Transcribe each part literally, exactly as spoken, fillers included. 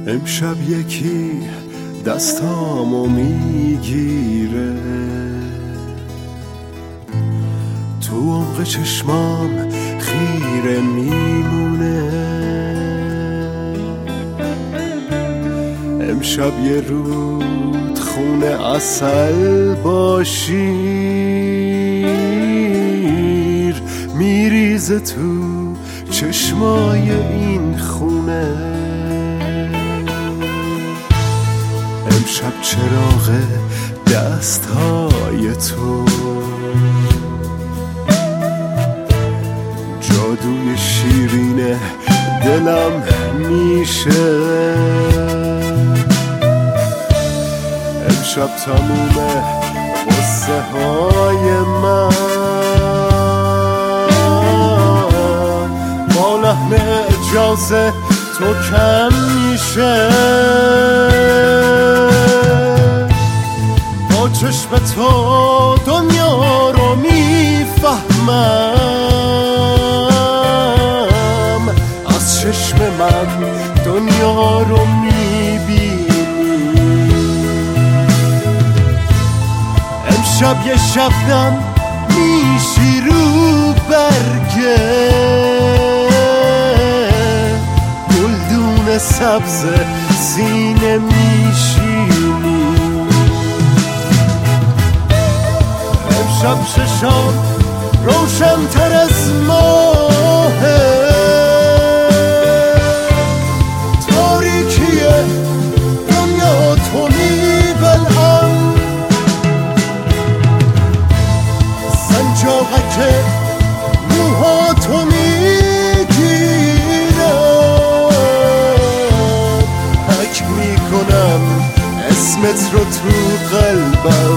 امشب یکی دستامو میگیره، تو عمق چشمام خیره میمونه. امشب یه رود خونه عسل با شیر میریزه تو چشمای این خونه. امشب چراغ دستهای تو جادوی شیرین دلم میشه. امشب تموم قصه های من با لحن اجازه تو کم میشه. با چشم تو دنیا رو میفهمم، از چشم من دنیا رو میبینی. امشب یه شبنم میشی رو برگه، گلدون سبز سینه میشینی. امشب ششام روشن تر از ماهه، تاریکی دنیا تو میبلم. سنجاقک موها تو میگیرم، حک میکنم اسمت رو تو قلبم.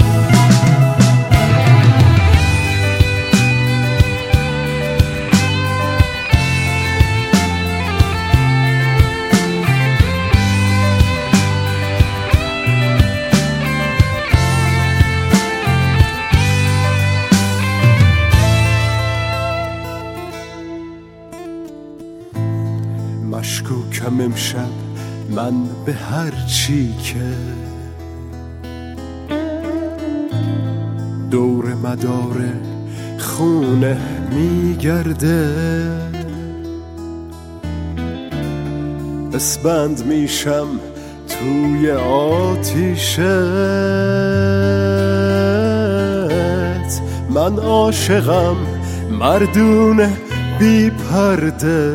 مشکوکم امشب من به هر چی که دور مدار خونه میگرده. اسبند میشم توی آتیشت، من عاشقم مردون بی پرده.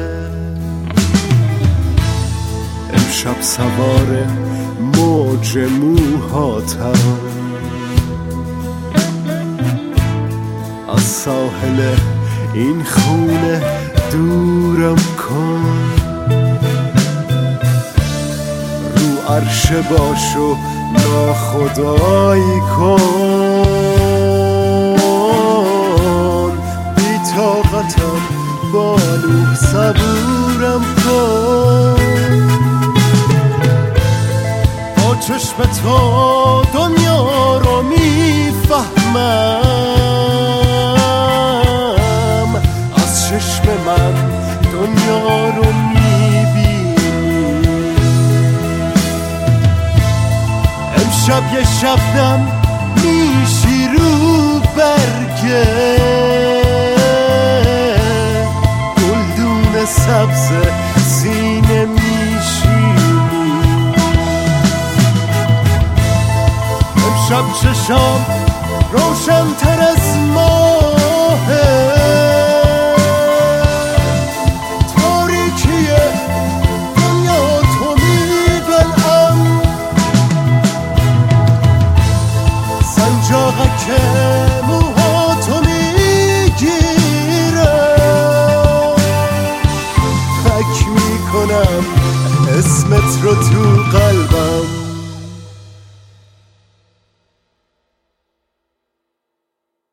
امشب سوار موج موهاتم، از ساحل این خونه دورم کن. رو عرش باش و ناخدایی کن، بی طاقتم بالو صبورم کن. چشم تو دنیا رو میفهمم، از چشم من دنیا رو میبینی. امشب یه شبنم میشی رو برگه، گلدون سبز سینه میشینی. شب چشام روشن تر از ماهه، تاریکی دنیا تو میبلم. سنجاقک موها تو میگیرم، فکر میکنم اسمت رو تو قلبم.